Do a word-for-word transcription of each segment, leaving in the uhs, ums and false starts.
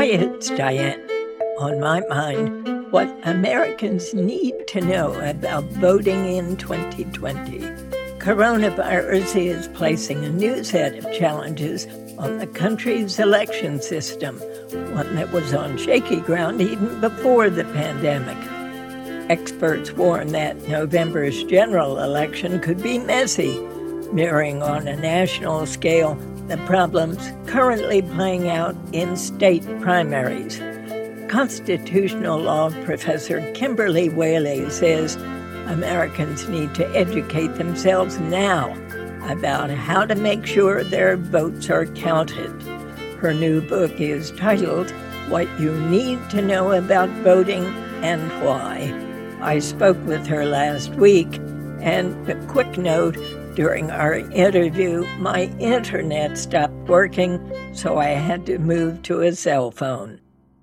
Hi, it's Diane. On my mind, what Americans need to know about voting in twenty twenty. Coronavirus is placing a new set of challenges on the country's election system, one that was on shaky ground even before the pandemic. Experts warn that November's general election could be messy, mirroring on a national scale the problems currently playing out in state primaries. Constitutional law professor Kimberly Whaley says Americans need to educate themselves now about how to make sure their votes are counted. Her new book is titled What You Need to Know About Voting and Why. I spoke with her last week, and a quick note, during our interview, my internet stopped working, so I had to move to a cell phone.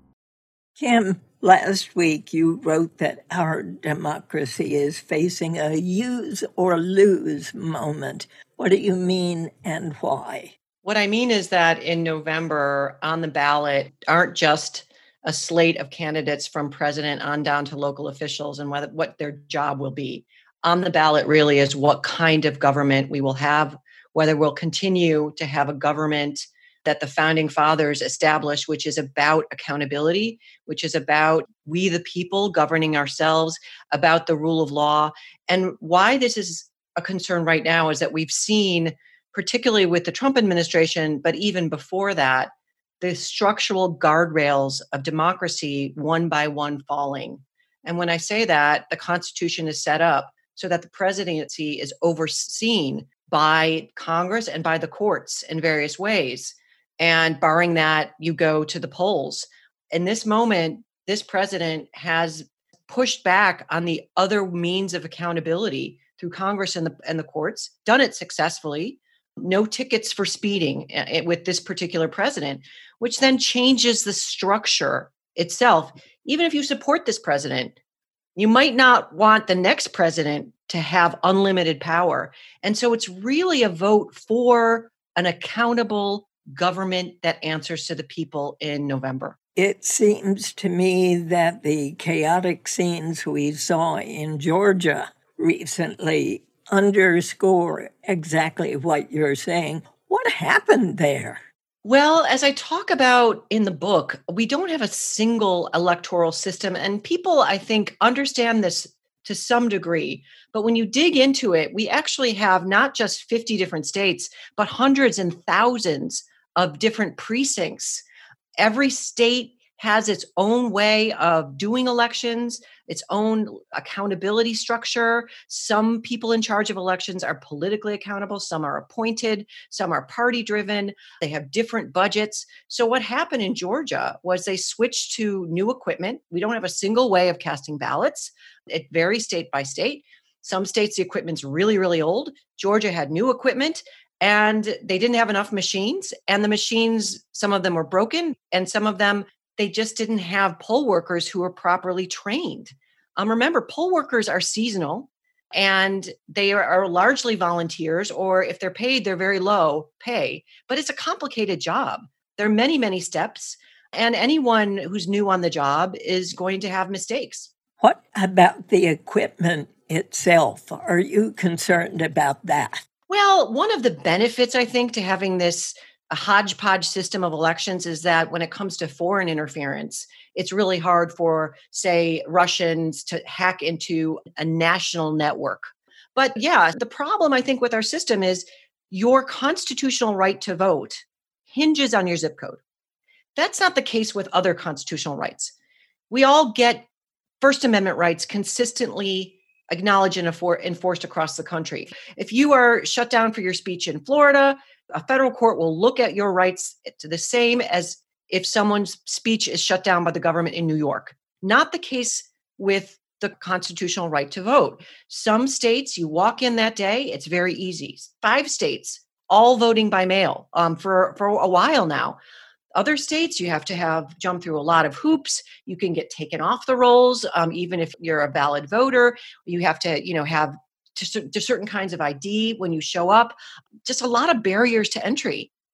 Kim, last week you wrote that our democracy is facing a use or lose moment. What do you mean and why? What I mean is that in November, on the ballot aren't just a slate of candidates from president on down to local officials and whether, what their job will be. On the ballot really is what kind of government we will have, whether we'll continue to have a government that the founding fathers established, which is about accountability, which is about we the people governing ourselves, about the rule of law. And why this is a concern right now is that we've seen, particularly with the Trump administration, but even before that, the structural guardrails of democracy one by one falling. And when I say that, the Constitution is set up so that the presidency is overseen by Congress and by the courts in various ways. And barring that, you go to the polls. In this moment, this president has pushed back on the other means of accountability through Congress and the, and the courts, done it successfully. No tickets for speeding with this particular president, which then changes the structure itself. Even if you support this president, you might not want the next president to have unlimited power. And so it's really a vote for an accountable government that answers to the people in November. It seems to me that the chaotic scenes we saw in Georgia recently underscore exactly what you're saying. What happened there? Well, as I talk about in the book, we don't have a single electoral system, and people, I think, understand this to some degree. But when you dig into it, we actually have not just fifty different states, but hundreds and thousands of different precincts. Every state has its own way of doing elections, its own accountability structure. Some people in charge of elections are politically accountable. Some are appointed. Some are party driven. They have different budgets. So what happened in Georgia was they switched to new equipment. We don't have a single way of casting ballots. It varies state by state. Some states, the equipment's really, really old. Georgia had new equipment. And they didn't have enough machines. And the machines, some of them were broken, and some of them, they just didn't have poll workers who were properly trained. Um, remember, poll workers are seasonal, and they are, are largely volunteers, or if they're paid, they're very low pay. But it's a complicated job. There are many, many steps, and anyone who's new on the job is going to have mistakes. What about the equipment itself? Are you concerned about that? Well, one of the benefits, I think, to having this a hodgepodge system of elections is that when it comes to foreign interference, it's really hard for, say, Russians to hack into a national network. But yeah, the problem, I think, with our system is your constitutional right to vote hinges on your zip code. That's not the case with other constitutional rights. We all get First Amendment rights consistently acknowledged and enforced across the country. If you are shut down for your speech in Florida, a federal court will look at your rights to the same as if someone's speech is shut down by the government in New York. Not the case with the constitutional right to vote. Some states, you walk in that day, it's very easy. Five states, all voting by mail um, for, for a while now. Other states, you have to have jump through a lot of hoops. You can get taken off the rolls, um, even if you're a valid voter. You have to, you know, have to, to certain kinds of I D when you show up. Just a lot of barriers to entry.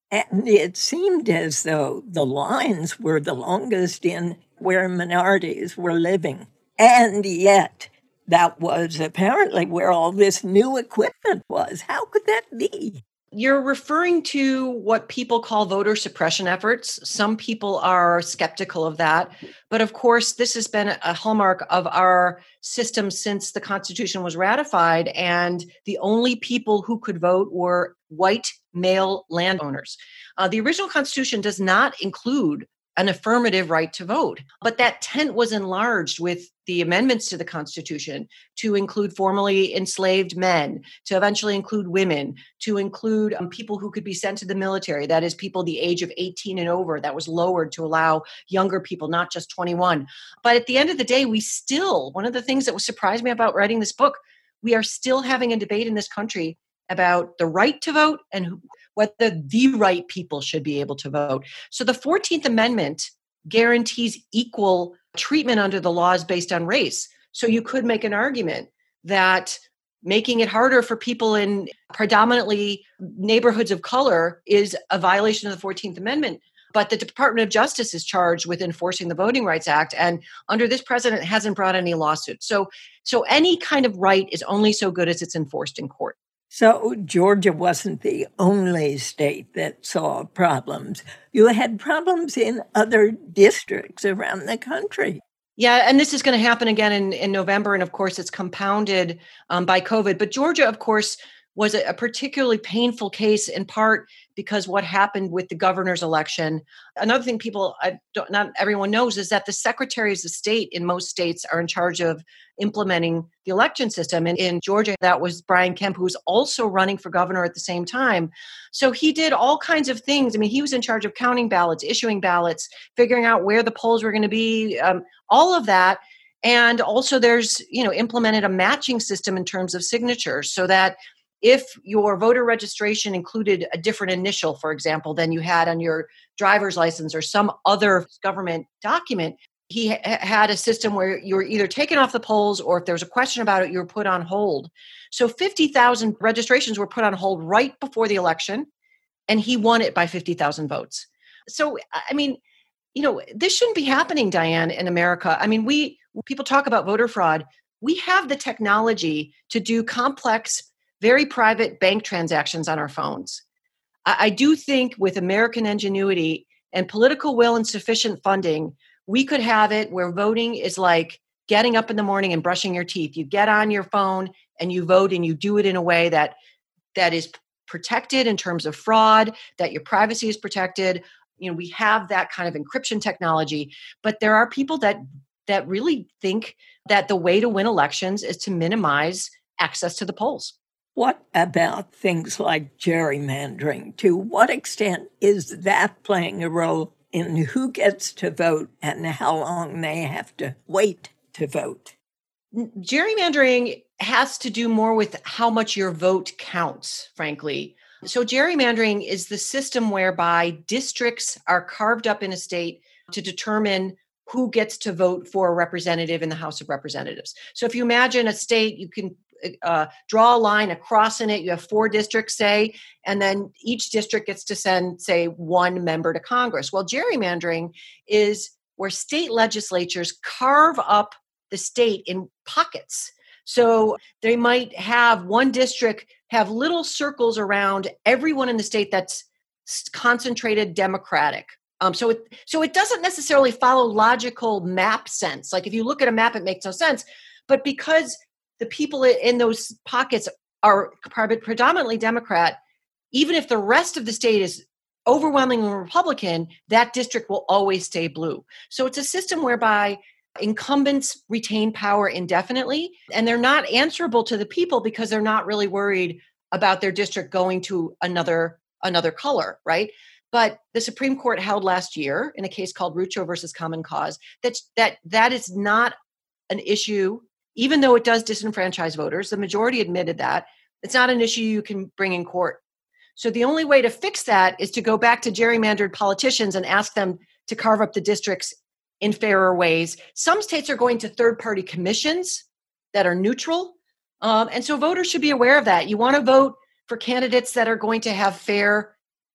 And it seemed as though the lines were the longest in where minorities were living. And yet, that was apparently where all this new equipment was. How could that be? You're referring to what people call voter suppression efforts. Some people are skeptical of that. But of course, this has been a hallmark of our system since the Constitution was ratified. And the only people who could vote were white male landowners. Uh, the original Constitution does not include an affirmative right to vote. But that tent was enlarged with the amendments to the Constitution to include formerly enslaved men, to eventually include women, to include um, people who could be sent to the military, that is, people the age of eighteen and over. That was lowered to allow younger people, not just twenty-one. But at the end of the day, we still, one of the things that was surprised me about writing this book, we are still having a debate in this country about the right to vote and who, whether the right people should be able to vote. So the fourteenth Amendment guarantees equal treatment under the laws based on race. So you could make an argument that making it harder for people in predominantly neighborhoods of color is a violation of the fourteenth Amendment. But the Department of Justice is charged with enforcing the Voting Rights Act, and under this president hasn't brought any lawsuits. So, so any kind of right is only so good as it's enforced in court. So Georgia wasn't the only state that saw problems. You had problems in other districts around the country. Yeah, and this is going to happen again in, in November. And of course, it's compounded um, by COVID. But Georgia, of course, was a, a particularly painful case in part because what happened with the governor's election. Another thing people, I don't, not everyone knows, is that the secretaries of state in most states are in charge of implementing the election system. And in Georgia, that was Brian Kemp, who was also running for governor at the same time. So he did all kinds of things. I mean, he was in charge of counting ballots, issuing ballots, figuring out where the polls were going to be, um, all of that. And also there's, you know, implemented a matching system in terms of signatures so that if your voter registration included a different initial, for example, than you had on your driver's license or some other government document, he ha- had a system where you were either taken off the polls or if there was a question about it, you were put on hold. So fifty thousand registrations were put on hold right before the election, and he won it by fifty thousand votes. So, I mean, you know, this shouldn't be happening, Diane, in America. I mean, we people talk about voter fraud. We have the technology to do complex, very private bank transactions on our phones. I, I do think with American ingenuity and political will and sufficient funding, we could have it where voting is like getting up in the morning and brushing your teeth. You get on your phone and you vote, and you do it in a way that that is protected in terms of fraud, that your privacy is protected. You know, we have that kind of encryption technology, but there are people that that really think that the way to win elections is to minimize access to the polls. What about things like gerrymandering? To what extent is that playing a role in who gets to vote and how long they have to wait to vote? Gerrymandering has to do more with how much your vote counts, frankly. So gerrymandering is the system whereby districts are carved up in a state to determine who gets to vote for a representative in the House of Representatives. So if you imagine a state, you can uh, draw a line across in it. You have four districts, say, and then each district gets to send, say, one member to Congress. Well, gerrymandering is where state legislatures carve up the state in pockets. So they might have one district have little circles around everyone in the state that's concentrated Democratic. Um, so it so it doesn't necessarily follow logical map sense. Like if you look at a map, it makes no sense. But because the people in those pockets are predominantly Democrat, even if the rest of the state is overwhelmingly Republican, that district will always stay blue. So it's a system whereby incumbents retain power indefinitely, and they're not answerable to the people because they're not really worried about their district going to another another color, right? But the Supreme Court held last year in a case called Rucho versus Common Cause that that that is not an issue, even though it does disenfranchise voters. The majority admitted that. It's not an issue you can bring in court. So the only way to fix that is to go back to gerrymandered politicians and ask them to carve up the districts in fairer ways. Some states are going to third-party commissions that are neutral. Um, and so voters should be aware of that. You want to vote for candidates that are going to have fair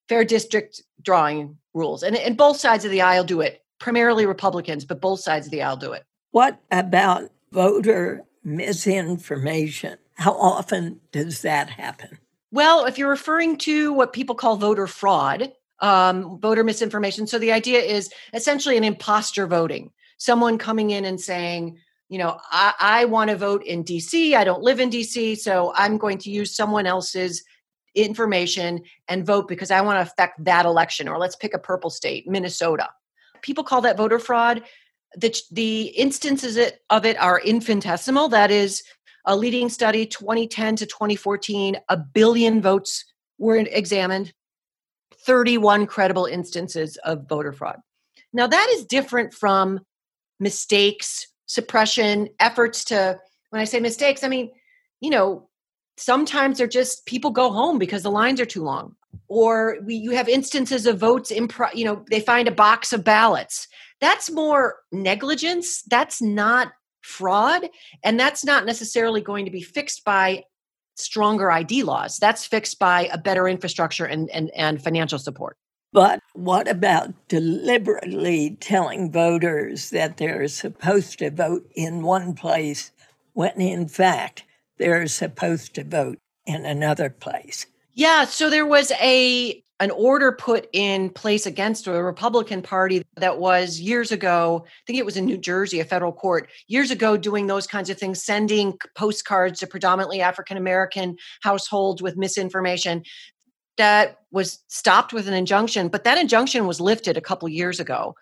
fair district drawing rules. And, and both sides of the aisle do it, primarily Republicans, but both sides of the aisle do it. What about voter misinformation? How often does that happen? Well, if you're referring to what people call voter fraud, um, voter misinformation, so the idea is essentially an imposter voting. Someone coming in and saying, you know, I, I want to vote in D C. I don't live in D C, so I'm going to use someone else's information and vote because I want to affect that election. Or let's pick a purple state, Minnesota. People call that voter fraud. The, the instances of it are infinitesimal. That is a leading study, twenty ten to twenty fourteen, a billion votes were examined, thirty-one credible instances of voter fraud. Now, that is different from mistakes, suppression, efforts to, when I say mistakes, I mean, you know, sometimes they're just people go home because the lines are too long. Or we, you have instances of votes, impro- you know, they find a box of ballots. That's more negligence. That's not fraud. And that's not necessarily going to be fixed by stronger I D laws. That's fixed by a better infrastructure and, and, and financial support. But what about deliberately telling voters that they're supposed to vote in one place when in fact they're supposed to vote in another place? Yeah, so there was a an order put in place against the Republican Party that was years ago, I think it was in New Jersey, a federal court, years ago doing those kinds of things, sending postcards to predominantly African-American households with misinformation. That was stopped with an injunction, but that injunction was lifted a couple years ago.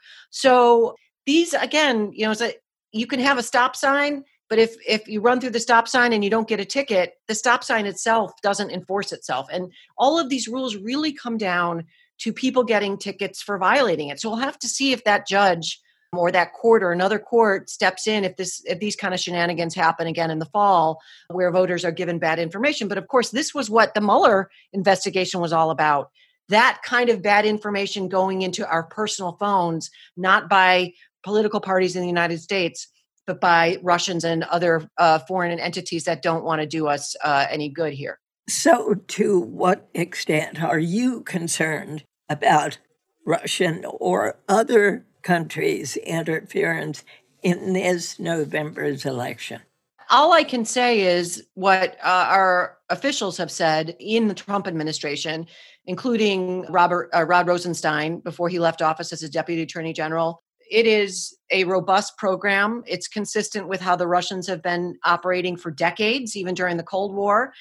So these, again, you know, it's a, you can have a stop sign, but if if you run through the stop sign and you don't get a ticket, the stop sign itself doesn't enforce itself. And all of these rules really come down to people getting tickets for violating it. So we'll have to see if that judge or that court or another court steps in if this if these kind of shenanigans happen again in the fall where voters are given bad information. But of course, this was what the Mueller investigation was all about. That kind of bad information going into our personal phones, not by political parties in the United States, but by Russians and other uh, foreign entities that don't want to do us uh, any good here. So to what extent are you concerned about Russian or other countries' interference in this November's election? All I can say is what uh, our officials have said in the Trump administration, including Robert uh, Rod Rosenstein before he left office as a deputy attorney general. It is a robust program. It's consistent with how the Russians have been operating for decades, even during the Cold War.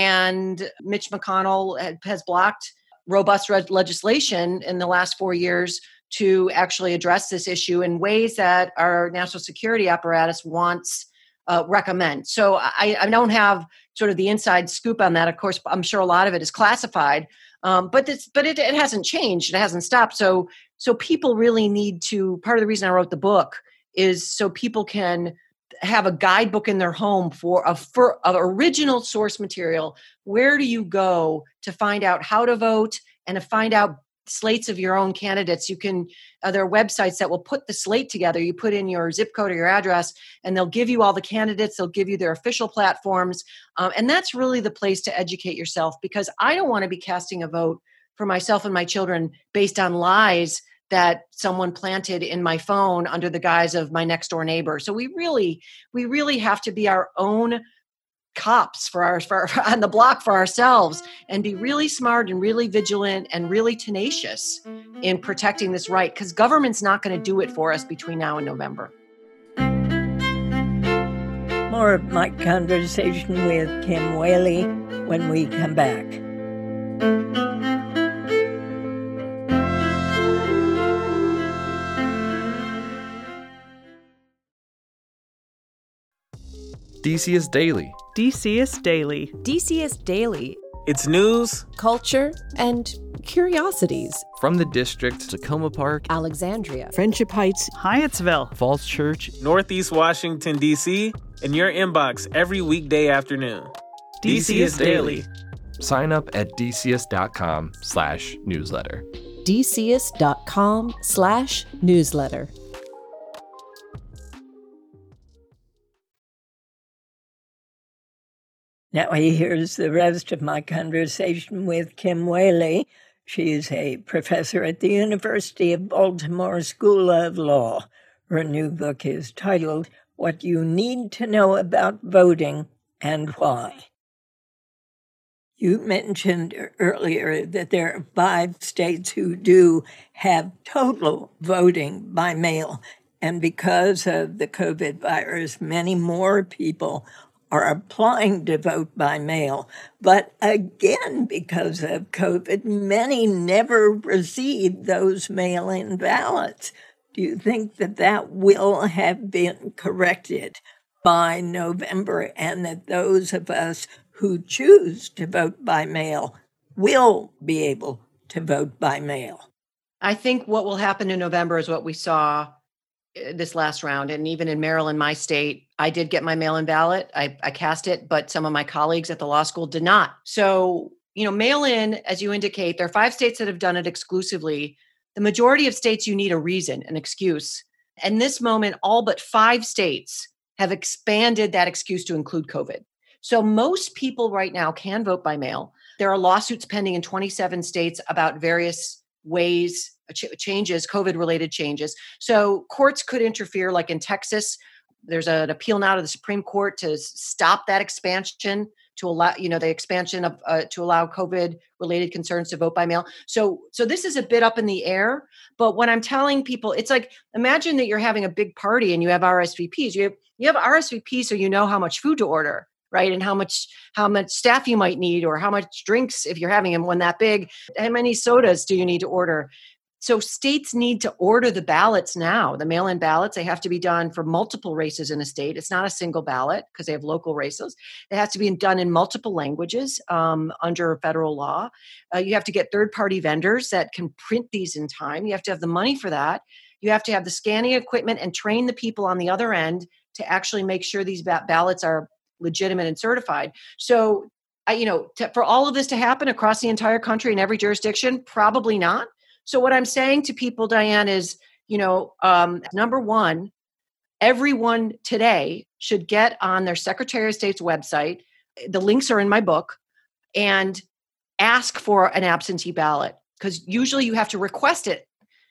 And Mitch McConnell has blocked robust re- legislation in the last four years to actually address this issue in ways that our national security apparatus wants, uh, recommend. So I, I don't have sort of the inside scoop on that. Of course, I'm sure a lot of it is classified, um, but it's, but it, it hasn't changed. It hasn't stopped. So so people really need to. Part of the reason I wrote the book is so people can have a guidebook in their home for a for of original source material. Where do you go to find out how to vote and to find out slates of your own candidates? You can, uh, there are websites that will put the slate together. You put in your zip code or your address, and they'll give you all the candidates. They'll give you their official platforms. Um, and that's really the place to educate yourself, because I don't want to be casting a vote for myself and my children based on lies that someone planted in my phone under the guise of my next door neighbor. So we really, we really have to be our own cops for our, for our on the block for ourselves, and be really smart and really vigilant and really tenacious in protecting this right, because government's not going to do it for us between now and November. More of my conversation with Kim Whaley when we come back. D C S Daily. D C S Daily. D C S Daily. It's news, culture, and curiosities. From the district, Tacoma Park, Alexandria, Friendship Heights, Hyattsville, Falls Church, Northeast Washington, D C, in your inbox every weekday afternoon. D C S Daily. Sign up at dcs.com slash newsletter. dcs.com slash newsletter. Now here's the rest of my conversation with Kim Whaley. She's a professor at the University of Baltimore School of Law. Her new book is titled What You Need to Know About Voting and Why. You mentioned earlier that there are five states who do have total voting by mail. And because of the COVID virus, many more people are applying to vote by mail. But again, because of COVID, many never received those mail-in ballots. Do you think that that will have been corrected by November, and that those of us who choose to vote by mail will be able to vote by mail? I think what will happen in November is what we saw this last round. And even in Maryland, my state, I did get my mail-in ballot. I, I cast it, but some of my colleagues at the law school did not. So, you know, mail-in, as you indicate, there are five states that have done it exclusively. The majority of states, you need a reason, an excuse. And this moment, all but five states have expanded that excuse to include COVID. So most people right now can vote by mail. There are lawsuits pending in twenty-seven states about various ways, ch- changes, COVID-related changes. So courts could interfere, like in Texas. There's an appeal now to the Supreme Court to stop that expansion, to allow, you know, the expansion of uh, to allow COVID-related concerns to vote by mail. So, so this is a bit up in the air. But when I'm telling people, it's like, imagine that you're having a big party and you have R S V Ps. You have you have R S V Ps, so you know how much food to order, right? And how much how much staff you might need, or how much drinks, if you're having one that big, how many sodas do you need to order? So states need to order the ballots now, the mail-in ballots. They have to be done for multiple races in a state. It's not a single ballot because they have local races. It has to be done in multiple languages um, under federal law. Uh, you have to get third-party vendors that can print these in time. You have to have the money for that. You have to have the scanning equipment and train the people on the other end to actually make sure these ba- ballots are legitimate and certified. So, I, you know, to, for all of this to happen across the entire country in every jurisdiction, probably not. So what I'm saying to people, Diane, is, you know, um, number one, everyone today should get on their Secretary of State's website. The links are in my book, and ask for an absentee ballot, because usually you have to request it.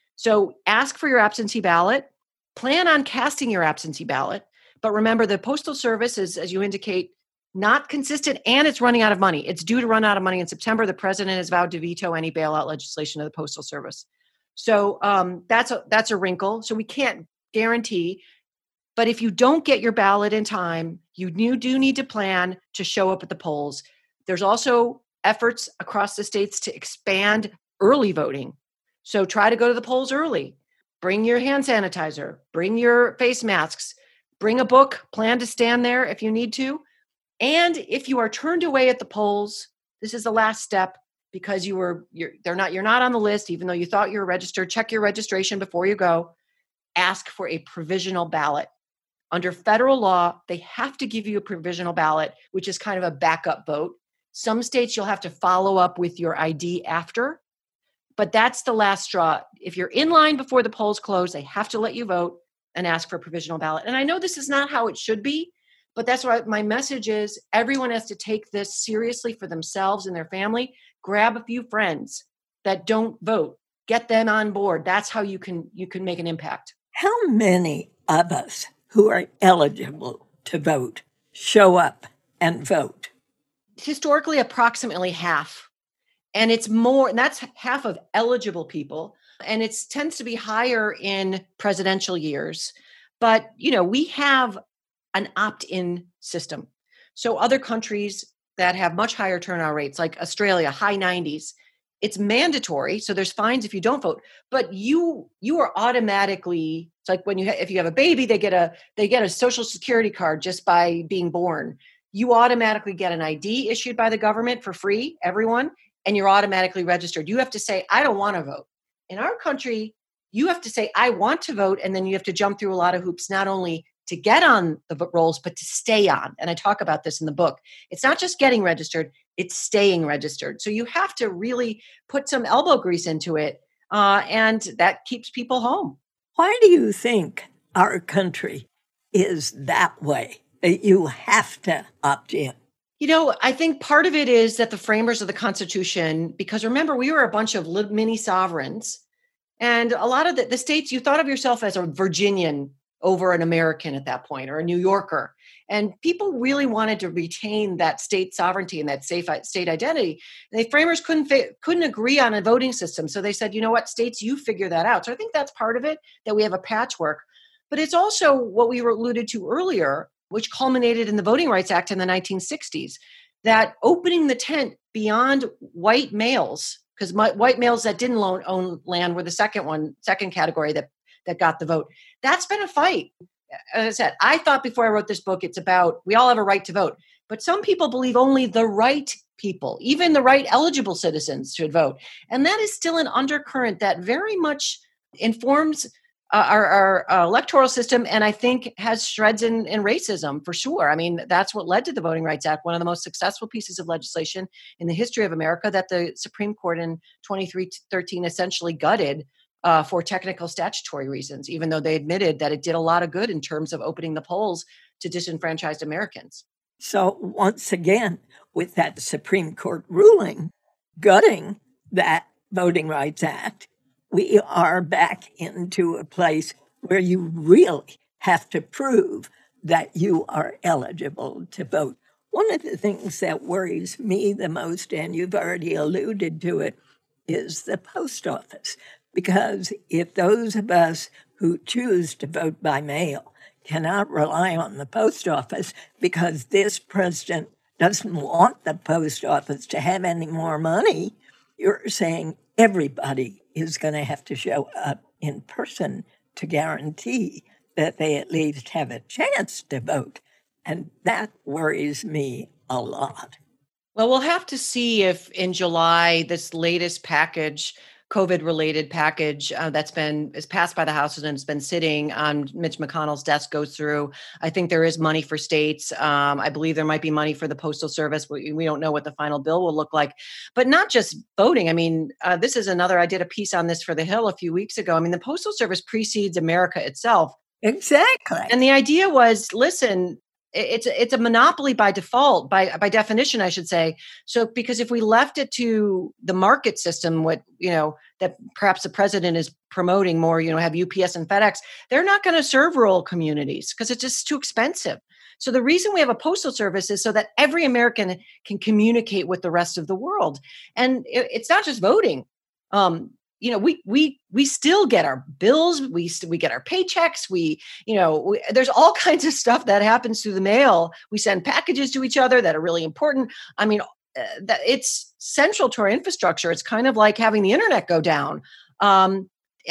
So ask for your absentee ballot, plan on casting your absentee ballot. But remember, the Postal Service is, as you indicate, not consistent, and it's running out of money. It's due to run out of money in September. The president has vowed to veto any bailout legislation of the Postal Service. So um, that's a that's a wrinkle. So we can't guarantee. But if you don't get your ballot in time, you do need to plan to show up at the polls. There's also efforts across the states to expand early voting. So try to go to the polls early. Bring your hand sanitizer. Bring your face masks. Bring a book. Plan to stand there if you need to. And if you are turned away at the polls, this is the last step, because you were you're they're not you're not on the list, even though you thought you were registered. Check your registration before you go. Ask for a provisional ballot. Under federal law, they have to give you a provisional ballot, which is kind of a backup vote. Some states you'll have to follow up with your I D after, but that's the last straw. If you're in line before the polls close, they have to let you vote and ask for a provisional ballot. And I know this is not how it should be, but that's why my message is everyone has to take this seriously for themselves and their family. Grab a few friends that don't vote. Get them on board. That's how you can you can make an impact. How many of us who are eligible to vote show up and vote? Historically, approximately half. And it's more, and that's half of eligible people. And it tends to be higher in presidential years. But, you know, we have an opt-in system. So other countries that have much higher turnout rates, like Australia, high nineties, it's mandatory. So there's fines if you don't vote, but you you are automatically, it's like when you ha- if you have a baby, they get a they get a social security card just by being born. You automatically get an I D issued by the government for free, everyone, and you're automatically registered. You have to say, I don't want to vote. In our country, you have to say, I want to vote, and then you have to jump through a lot of hoops, not only to get on the rolls, but to stay on. And I talk about this in the book. It's not just getting registered, it's staying registered. So you have to really put some elbow grease into it, uh, and that keeps people home. Why do you think our country is that way, that you have to opt in? You know, I think part of it is that the framers of the Constitution, because remember, we were a bunch of little mini sovereigns, and a lot of the, the states, you thought of yourself as a Virginian over an American at that point, or a New Yorker. And people really wanted to retain that state sovereignty and that safe state identity. And the framers couldn't fa- couldn't agree on a voting system. So they said, you know what, states, you figure that out. So I think that's part of it, that we have a patchwork. But it's also what we were alluded to earlier, which culminated in the Voting Rights Act in the nineteen sixties, that opening the tent beyond white males, because white males that didn't own, own land were the second one, second category that, that got the vote. That's been a fight. As I said, I thought before I wrote this book, it's about, we all have a right to vote. But some people believe only the right people, even the right eligible citizens, should vote. And that is still an undercurrent that very much informs Uh, our, our uh, electoral system, and I think has shreds in, in racism for sure. I mean, that's what led to the Voting Rights Act, one of the most successful pieces of legislation in the history of America that the Supreme Court in twenty thirteen essentially gutted uh, for technical statutory reasons, even though they admitted that it did a lot of good in terms of opening the polls to disenfranchised Americans. So once again, with that Supreme Court ruling gutting that Voting Rights Act, we are back into a place where you really have to prove that you are eligible to vote. One of the things that worries me the most, and you've already alluded to it, is the post office. Because if those of us who choose to vote by mail cannot rely on the post office because this president doesn't want the post office to have any more money, you're saying everybody is going to have to show up in person to guarantee that they at least have a chance to vote. And that worries me a lot. Well, we'll have to see if in July, this latest package, COVID-related package uh, that's been is passed by the House and has been sitting on Mitch McConnell's desk goes through. I think there is money for states. Um, I believe there might be money for the Postal Service. We, we don't know what the final bill will look like, but not just voting. I mean, uh, this is another, I did a piece on this for The Hill a few weeks ago. I mean, the Postal Service precedes America itself. Exactly. And the idea was, listen, it's it's a monopoly by default, by by definition, I should say. So because if we left it to the market system, what you know that perhaps the president is promoting more, you know, have U P S and FedEx, they're not going to serve rural communities because it's just too expensive. So the reason we have a postal service is so that every American can communicate with the rest of the world, and it, it's not just voting. Um, You know, we we we still get our bills, we we get our paychecks, we, you know, we, there's all kinds of stuff that happens through the mail. We send packages to each other that are really important. I mean, uh, that it's central to our infrastructure. It's kind of like having the internet go down. Um,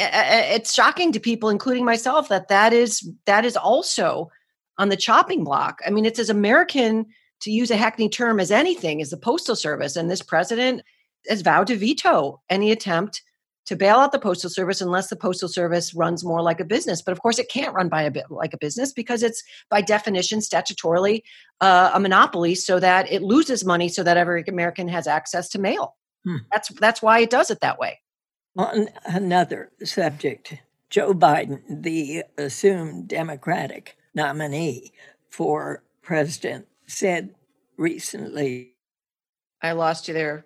it's shocking to people, including myself, that that is that is also on the chopping block. I mean, it's as American, to use a hackneyed term, as anything, as the Postal Service. And this president has vowed to veto any attempt to bail out the Postal Service unless the Postal Service runs more like a business. But of course, it can't run by a bit like a business because it's by definition statutorily uh, a monopoly, so that it loses money so that every American has access to mail. Hmm. That's that's why it does it that way. On another subject, Joe Biden, the assumed Democratic nominee for president, said recently. I lost you there.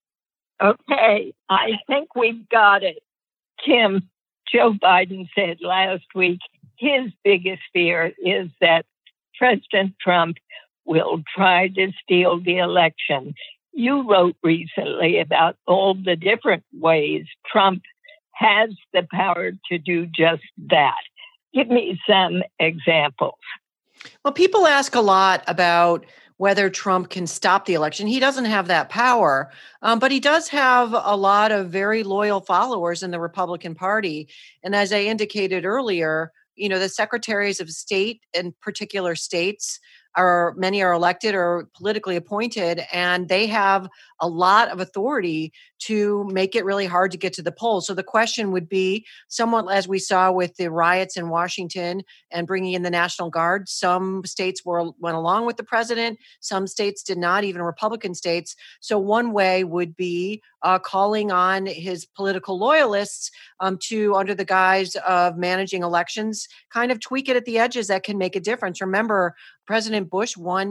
Okay, I think we've got it. Kim, Joe Biden said last week his biggest fear is that President Trump will try to steal the election. You wrote recently about all the different ways Trump has the power to do just that. Give me some examples. Well, people ask a lot about whether Trump can stop the election. He doesn't have that power, um, but he does have a lot of very loyal followers in the Republican Party. And as I indicated earlier, you know, the secretaries of state in particular states are, many are elected or politically appointed, and they have a lot of authority to make it really hard to get to the polls. So the question would be, somewhat as we saw with the riots in Washington and bringing in the National Guard, some states were went along with the president, some states did not, even Republican states. So one way would be uh, calling on his political loyalists um, to, under the guise of managing elections, kind of tweak it at the edges that can make a difference. Remember, President Bush won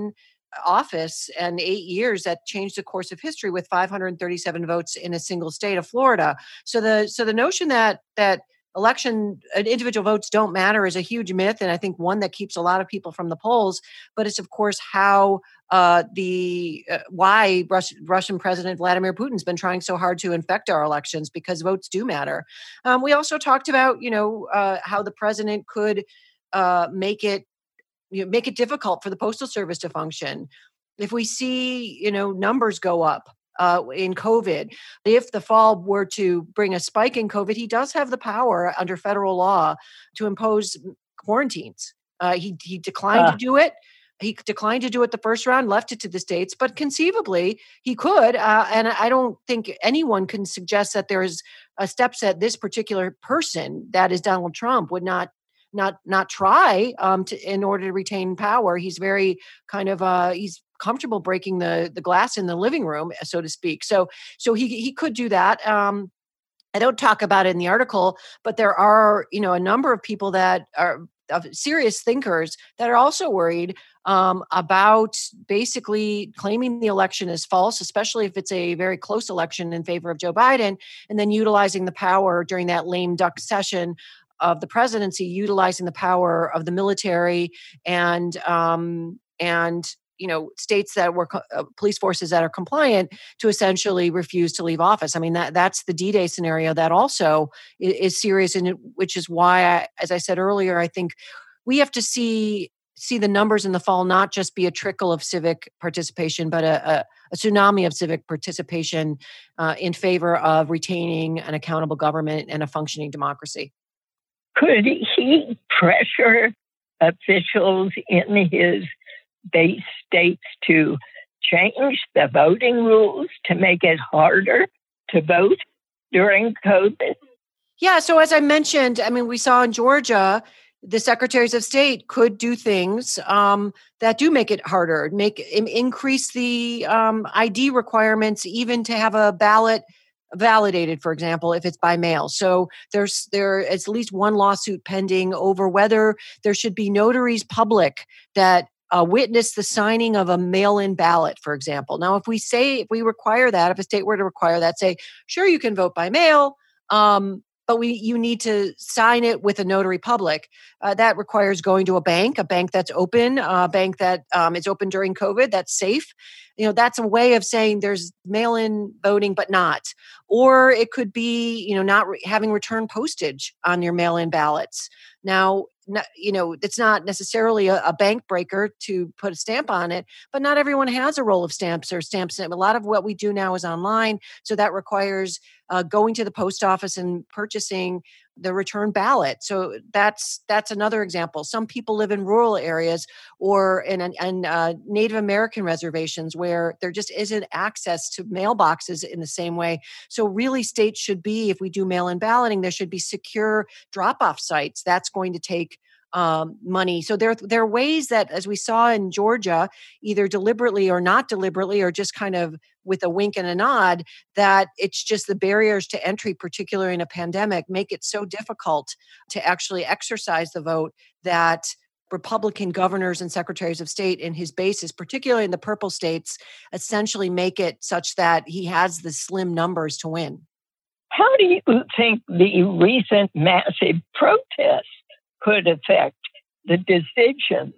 office and eight years that changed the course of history with five hundred thirty-seven votes in a single state of Florida. So the so the notion that that election uh, individual votes don't matter is a huge myth, and I think one that keeps a lot of people from the polls. But it's of course how uh, the uh, why Rus- Russian President Vladimir Putin's been trying so hard to infect our elections, because votes do matter. Um, we also talked about you know uh, how the president could uh, make it you know, make it difficult for the Postal Service to function. If we see, you know, numbers go up uh, in COVID, if the fall were to bring a spike in COVID, he does have the power under federal law to impose quarantines. Uh, he he declined uh. to do it. He declined to do it the first round, left it to the states, but conceivably he could. Uh, and I don't think anyone can suggest that there is a steps that this particular person, that is Donald Trump, would not not not try um, to, in order to retain power. He's very kind of uh, he's comfortable breaking the the glass in the living room, so to speak. So so he he could do that. Um, I don't talk about it in the article, but there are you know a number of people that are of serious thinkers that are also worried um, about basically claiming the election as false, especially if it's a very close election in favor of Joe Biden, and then utilizing the power during that lame duck session of the presidency, utilizing the power of the military and um, and you know states that were uh, police forces that are compliant to essentially refuse to leave office. I mean that that's the D-Day scenario that also is, is serious, and which is why, I, as I said earlier, I think we have to see see the numbers in the fall not just be a trickle of civic participation, but a, a, a tsunami of civic participation uh, in favor of retaining an accountable government and a functioning democracy. Could he pressure officials in his base states to change the voting rules to make it harder to vote during COVID? Yeah, so as I mentioned, I mean, we saw in Georgia, the secretaries of state could do things um, that do make it harder, make increase the um, I D requirements, even to have a ballot validated, for example, if it's by mail. So there's there is at least one lawsuit pending over whether there should be notaries public that uh, witness the signing of a mail-in ballot, for example. Now, if we say, if we require that, if a state were to require that, say, sure, you can vote by mail, um, but we you need to sign it with a notary public. Uh, that requires going to a bank, a bank that's open, a bank that um, is open during COVID, that's safe. You know, that's a way of saying there's mail-in voting, but not. Or it could be, you know, not re- having return postage on your mail-in ballots. Now, no, you know, it's not necessarily a, a bank breaker to put a stamp on it, but not everyone has a roll of stamps or stamps. A lot of what we do now is online. So that requires uh, going to the post office and purchasing the return ballot. So that's that's another example. Some people live in rural areas or in, in uh, Native American reservations where there just isn't access to mailboxes in the same way. So really states should be, if we do mail-in balloting, there should be secure drop-off sites. That's going to take um, money. So there, there are ways that, as we saw in Georgia, either deliberately or not deliberately, or just kind of with a wink and a nod, that it's just the barriers to entry, particularly in a pandemic, make it so difficult to actually exercise the vote that Republican governors and secretaries of state in his bases, particularly in the purple states, essentially make it such that he has the slim numbers to win. How do you think the recent massive protests could affect the decisions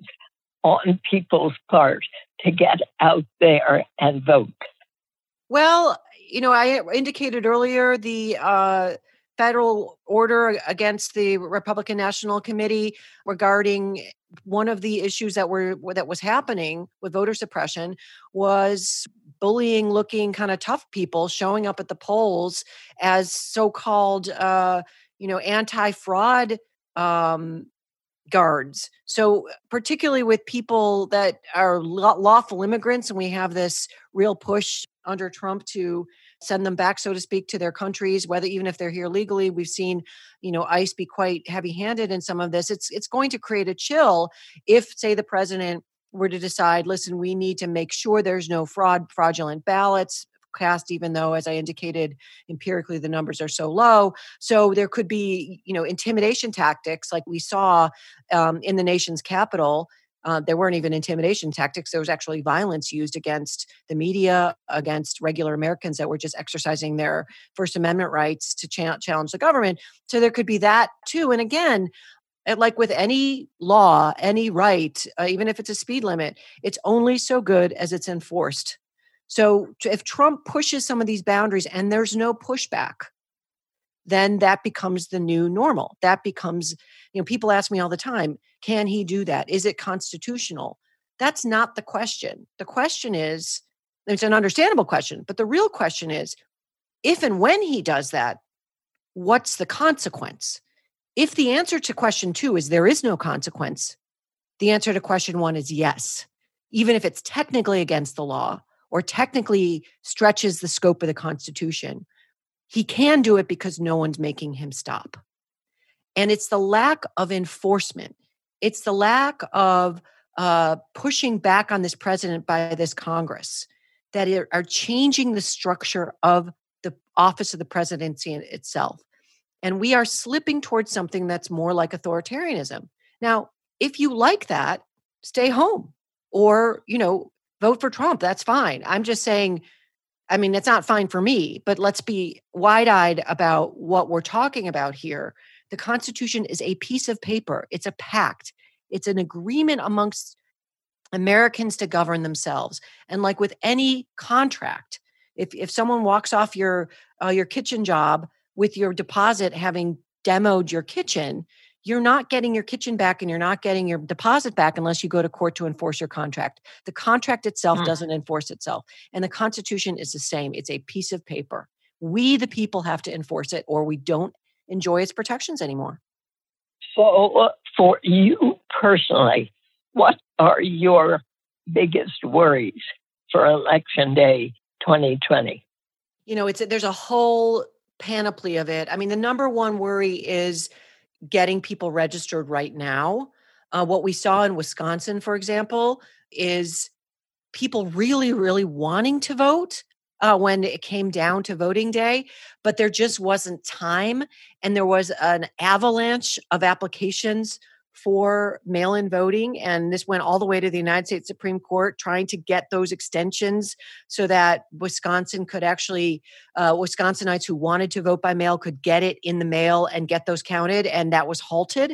on people's part to get out there and vote? Well, you know, I indicated earlier the uh, federal order against the Republican National Committee regarding one of the issues that were that was happening with voter suppression was bullying looking kind of tough people showing up at the polls as so-called, uh, you know, anti-fraud um, guards. So particularly with people that are lawful immigrants, and we have this real push under Trump to send them back, so to speak, to their countries, whether even if they're here legally. We've seen, you know, ICE be quite heavy-handed in some of this. It's it's going to create a chill if, say, the president were to decide, listen, we need to make sure there's no fraud, fraudulent ballots cast, even though, as I indicated, empirically the numbers are so low. So there could be, you know, intimidation tactics like we saw um, in the nation's capital Uh, there weren't even intimidation tactics. There was actually violence used against the media, against regular Americans that were just exercising their First Amendment rights to cha- challenge the government. So there could be that too. And again, like with any law, any right, uh, even if it's a speed limit, it's only so good as it's enforced. So if Trump pushes some of these boundaries and there's no pushback, then that becomes the new normal. That becomes, you know, people ask me all the time, can he do that? Is it constitutional? That's not the question. The question is, it's an understandable question, but the real question is, if and when he does that, what's the consequence? If the answer to question two is there is no consequence, the answer to question one is yes, even if it's technically against the law or technically stretches the scope of the Constitution. He can do it because no one's making him stop. And it's the lack of enforcement. It's the lack of uh, pushing back on this president by this Congress that are changing the structure of the office of the presidency itself. And we are slipping towards something that's more like authoritarianism. Now, if you like that, stay home or, you know, vote for Trump. That's fine. I'm just saying, I mean, it's not fine for me, but let's be wide-eyed about what we're talking about here. The Constitution is a piece of paper. It's a pact. It's an agreement amongst Americans to govern themselves. And like with any contract, if if someone walks off your uh, your kitchen job with your deposit having demoed your kitchen, you're not getting your kitchen back and you're not getting your deposit back unless you go to court to enforce your contract. The contract itself mm. doesn't enforce itself. And the Constitution is the same. It's a piece of paper. We, the people, have to enforce it or we don't enjoy its protections anymore. So uh, for you personally, what are your biggest worries for Election Day twenty twenty? You know, it's there's a whole panoply of it. I mean, the number one worry is getting people registered right now. Uh, what we saw in Wisconsin, for example, is people really, really wanting to vote uh, when it came down to voting day, but there just wasn't time. And there was an avalanche of applications for mail-in voting. And this went all the way to the United States Supreme Court trying to get those extensions so that Wisconsin could actually, uh, Wisconsinites who wanted to vote by mail could get it in the mail and get those counted. And that was halted.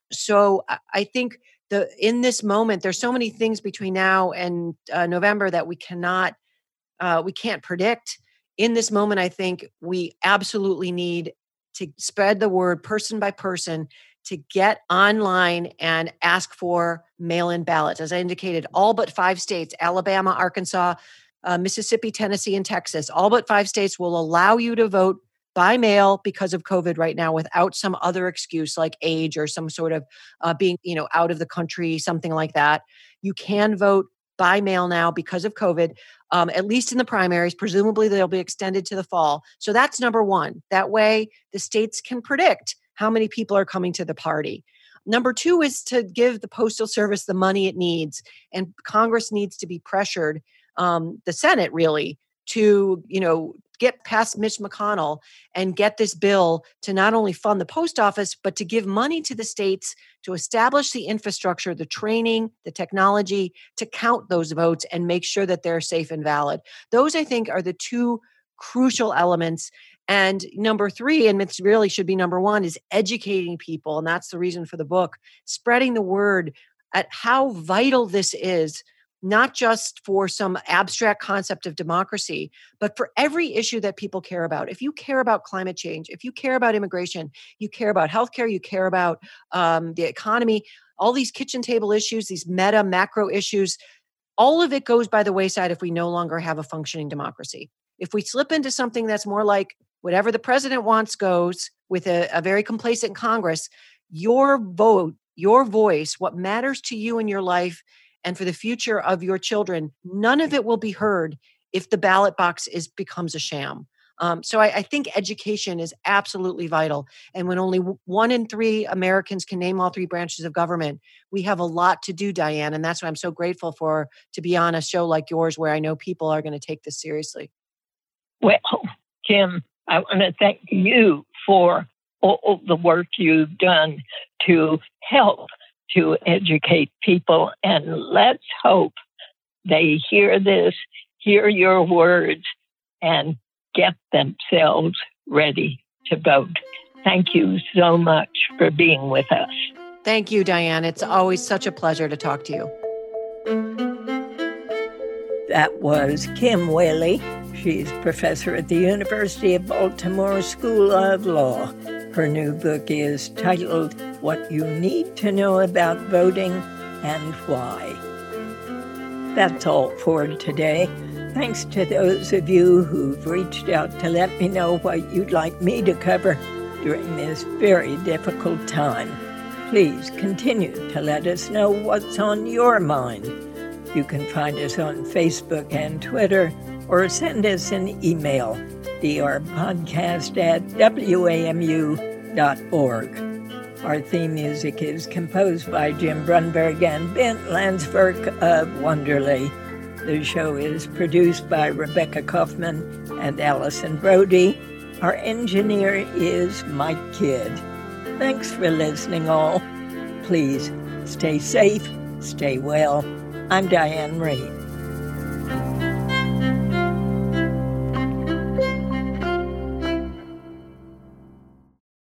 So I think the in this moment, there's so many things between now and uh, November that we cannot, uh, we can't predict. In this moment, I think we absolutely need to spread the word person by person to get online and ask for mail-in ballots. As I indicated, all but five states, Alabama, Arkansas, uh, Mississippi, Tennessee, and Texas, all but five states will allow you to vote by mail because of COVID right now without some other excuse like age or some sort of uh, being, you know, out of the country, something like that. You can vote by mail now because of COVID, um, at least in the primaries. Presumably they'll be extended to the fall. So that's number one. That way the states can predict how many people are coming to the party. Number two is to give the Postal Service the money it needs. And Congress needs to be pressured, um, the Senate really, to, you know, get past Mitch McConnell and get this bill to not only fund the post office, but to give money to the states to establish the infrastructure, the training, the technology to count those votes and make sure that they're safe and valid. Those, I think, are the two crucial elements. And number three, and it really should be number one, is educating people. And that's the reason for the book, spreading the word at how vital this is, not just for some abstract concept of democracy, but for every issue that people care about. If you care about climate change, if you care about immigration, you care about healthcare, you care about um, the economy, all these kitchen table issues, these meta macro issues, all of it goes by the wayside if we no longer have a functioning democracy. If we slip into something that's more like whatever the president wants goes with a, a very complacent Congress, your vote, your voice, what matters to you in your life and for the future of your children, none of it will be heard if the ballot box is becomes a sham. Um, so I, I think education is absolutely vital. And when only w- one in three Americans can name all three branches of government, we have a lot to do, Diane. And that's why I'm so grateful for to be on a show like yours, where I know people are going to take this seriously. Well, Kim, I want to thank you for all the work you've done to help to educate people. And let's hope they hear this, hear your words, and get themselves ready to vote. Thank you so much for being with us. Thank you, Diane. It's always such a pleasure to talk to you. That was Kim Whaley. She's professor at the University of Baltimore School of Law. Her new book is titled What You Need to Know About Voting and Why. That's all for today. Thanks to those of you who've reached out to let me know what you'd like me to cover during this very difficult time. Please continue to let us know what's on your mind. You can find us on Facebook and Twitter, or send us an email, drpodcast at w a m u dot org. Our theme music is composed by Jim Brunberg and Bent Landsverk of Wonderly. The show is produced by Rebecca Kaufman and Allison Brody. Our engineer is Mike Kidd. Thanks for listening, all. Please stay safe, stay well. I'm Diane Reed.